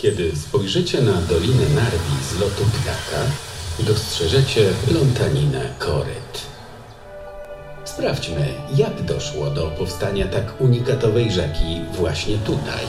Kiedy spojrzycie na Dolinę Narwi z lotu ptaka, dostrzeżecie plątaninę koryt. Sprawdźmy, jak doszło do powstania tak unikatowej rzeki właśnie tutaj.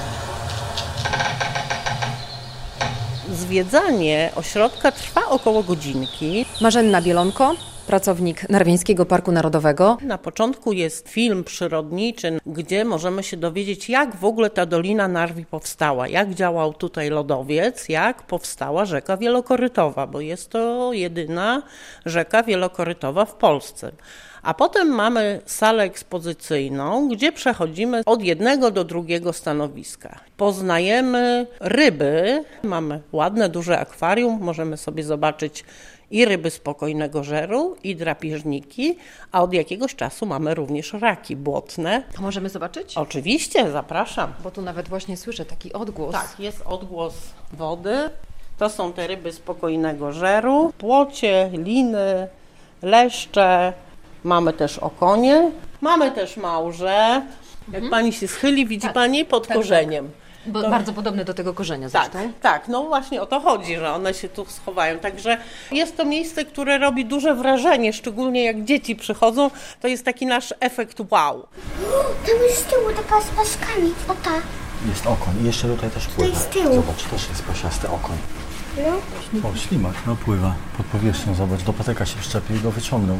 Zwiedzanie ośrodka trwa około godzinki. Marzena Bielonko, pracownik Narwiańskiego Parku Narodowego. Na początku jest film przyrodniczy, gdzie możemy się dowiedzieć, jak w ogóle ta Dolina Narwi powstała, jak działał tutaj lodowiec, jak powstała rzeka wielokorytowa, bo jest to jedyna rzeka wielokorytowa w Polsce. A potem mamy salę ekspozycyjną, gdzie przechodzimy od jednego do drugiego stanowiska. Poznajemy ryby, mamy ładne, duże akwarium, możemy sobie zobaczyć i ryby spokojnego żeru, i drapieżniki, a od jakiegoś czasu mamy również raki błotne. To możemy zobaczyć? Oczywiście, zapraszam. Bo tu nawet właśnie słyszę taki odgłos. Tak, jest odgłos wody. To są te ryby spokojnego żeru, płocie, liny, leszcze. Mamy też okonie, mamy też małże. Jak pani się schyli, widzi pani pod korzeniem. Bo bardzo podobne do tego korzenia zresztą. Tak, no właśnie o to chodzi, że one się tu schowają. Także jest to miejsce, które robi duże wrażenie, szczególnie jak dzieci przychodzą. To jest taki nasz efekt wow. Tam jest z tyłu taka z paskami, o ta. Jest okoń i jeszcze tutaj też pływa. Tutaj z tyłu. Zobacz, też jest pasiasty okoń. No. O, ślimak, no pływa pod powierzchnią, zobacz, do patyka się wszczepił i go wyciągnął.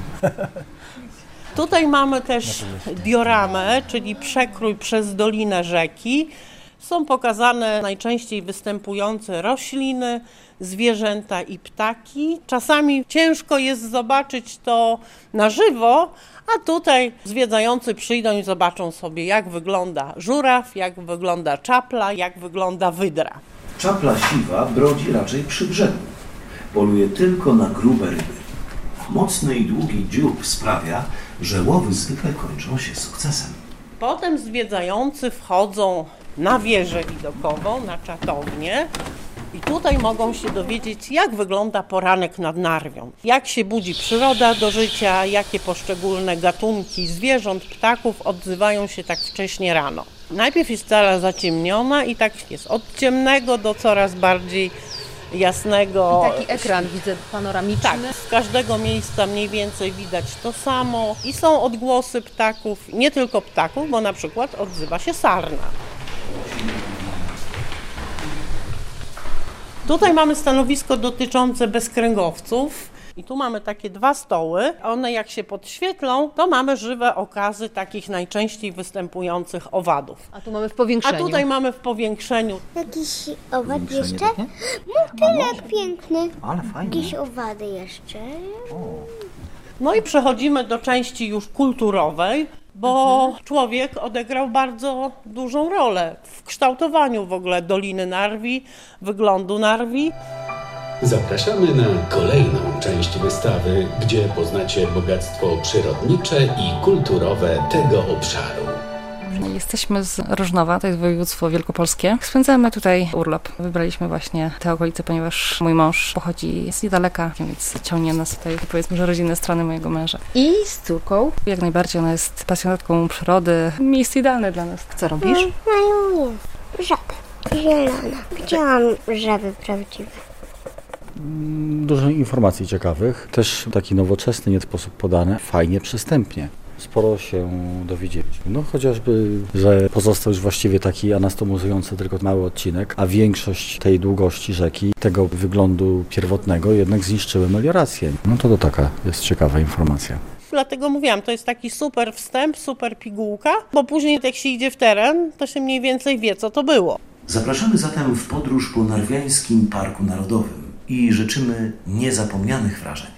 Tutaj mamy też dioramę, czyli przekrój przez dolinę rzeki. Są pokazane najczęściej występujące rośliny, zwierzęta i ptaki. Czasami ciężko jest zobaczyć to na żywo, a tutaj zwiedzający przyjdą i zobaczą sobie, jak wygląda żuraw, jak wygląda czapla, jak wygląda wydra. Czapla siwa brodzi raczej przy brzegu. Poluje tylko na grube ryby. Mocny i długi dziób sprawia, że łowy zwykle kończą się sukcesem. Potem zwiedzający wchodzą na wieżę widokową, na czatownię i tutaj mogą się dowiedzieć, jak wygląda poranek nad Narwią. Jak się budzi przyroda do życia, jakie poszczególne gatunki zwierząt, ptaków odzywają się tak wcześnie rano. Najpierw jest sala zaciemniona i tak jest od ciemnego do coraz bardziej jasnego. I taki ekran widzę panoramiczny. Tak, z każdego miejsca mniej więcej widać to samo i są odgłosy ptaków, nie tylko ptaków, bo na przykład odzywa się sarna. Tutaj mamy stanowisko dotyczące bezkręgowców i tu mamy takie dwa stoły. One jak się podświetlą, to mamy żywe okazy takich najczęściej występujących owadów. A tu mamy w powiększeniu. A tutaj mamy w powiększeniu. Jakiś owad jeszcze? Motylek piękny. Ale fajnie. Jakieś owady jeszcze. No i przechodzimy do części już kulturowej, bo człowiek odegrał bardzo dużą rolę w kształtowaniu w ogóle Doliny Narwi, wyglądu Narwi. Zapraszamy na kolejną część wystawy, gdzie poznacie bogactwo przyrodnicze i kulturowe tego obszaru. Jesteśmy z Rożnowa, to jest województwo wielkopolskie. Spędzamy tutaj urlop. Wybraliśmy właśnie te okolice, ponieważ mój mąż pochodzi z niedaleka, więc ciągnie nas tutaj, powiedzmy, że rodzinne strony mojego męża. I z córką? Jak najbardziej, ona jest pasjonatką przyrody. Miejsce idealne dla nas. Co robisz? Maluję. Żabę. Zielona. Widziałam żaby prawdziwe. Dużo informacji ciekawych, też taki nowoczesny, nie sposób podane, fajnie, przystępnie. Sporo się dowiedzieliśmy. No chociażby, że pozostał już właściwie taki anastomozujący tylko mały odcinek, a większość tej długości rzeki, tego wyglądu pierwotnego jednak zniszczyły melioracje. No to taka jest ciekawa informacja. Dlatego mówiłam, to jest taki super wstęp, super pigułka, bo później jak się idzie w teren, to się mniej więcej wie, co to było. Zapraszamy zatem w podróż po Narwiańskim Parku Narodowym i życzymy niezapomnianych wrażeń.